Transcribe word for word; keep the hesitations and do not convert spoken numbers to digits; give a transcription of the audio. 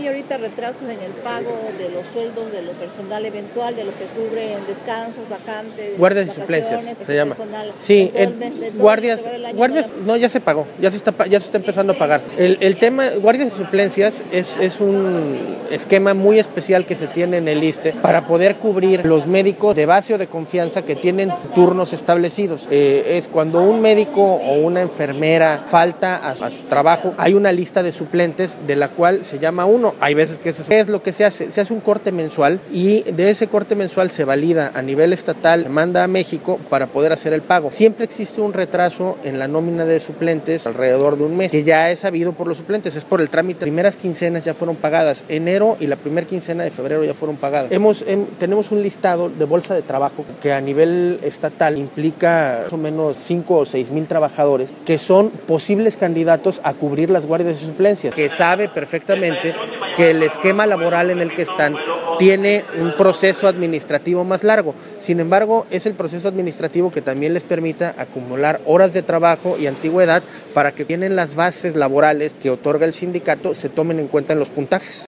hay ahorita retrasos en el pago de los sueldos de lo personal eventual, de lo que cubre en descansos, vacantes, guardias y suplencias se llama. Personal. Sí, el, el, de, de guardias, guardias, no, ya se pagó, ya se está, ya se está empezando a pagar. El, el tema, guardias y suplencias es, es un esquema muy especial que se tiene en el I S S S T E para poder cubrir los médicos de base o de confianza que tienen turnos establecidos. Eh, es cuando un médico o una enfermera falta a, a su trabajo, hay una lista de suplentes de la cual se llama uno. Hay veces que eso es lo que se hace. Se hace un corte mensual y de ese corte mensual se valida a nivel estatal, se manda a México para poder hacer el pago. Siempre existe un retraso en la nómina de suplentes alrededor de un mes, que ya es sabido por los suplentes, es por el trámite. Las primeras quincenas ya fueron pagadas, enero y la primera quincena de febrero ya fueron pagadas. Hemos, hem, tenemos un listado de bolsa de trabajo que a nivel estatal implica más o menos cinco o seis mil trabajadores que son posibles candidatos a cubrir las guardias de suplencias, que sabe perfectamente que el esquema laboral en el que están tiene un proceso administrativo más largo. Sin embargo, es el proceso administrativo que también les permita acumular horas de trabajo y antigüedad para que tienen las bases laborales que otorga el sindicato se tomen en cuenta en los puntajes.